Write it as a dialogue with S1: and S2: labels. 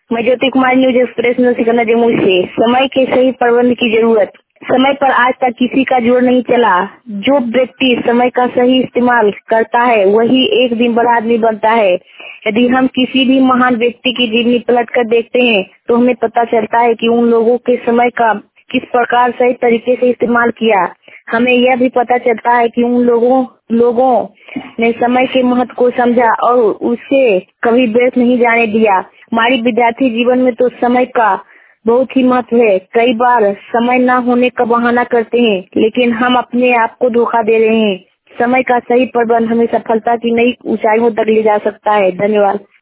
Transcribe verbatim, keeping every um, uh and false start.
S1: मैं Jyoti Kumar, news express में सिकंदर जमुई से। समय के सही प्रबंध की जरूरत। समय पर आज तक किसी का जोर नहीं चला। जो व्यक्ति समय का सही इस्तेमाल करता है वही एक दिन बड़ा आदमी बनता है। यदि हम किसी भी महान व्यक्ति की जीवनी पलट कर देखते हैं तो हमें पता चलता है कि उन लोगों के समय का किस प्रकार सही तरीके से इस्तेमाल किया। हमें यह भी पता चलता है कि उन लोगों लोगों ने समय के महत्व को समझा और उसे कभी व्यर्थ नहीं जाने दिया। हमारी विद्यार्थी जीवन में तो समय का बहुत ही महत्व है। कई बार समय न होने का बहाना करते हैं, लेकिन हम अपने आप को धोखा दे रहे हैं। समय का सही प्रबंध हमें सफलता की नई ऊंचाइयों तक ले जा सकता है। धन्यवाद।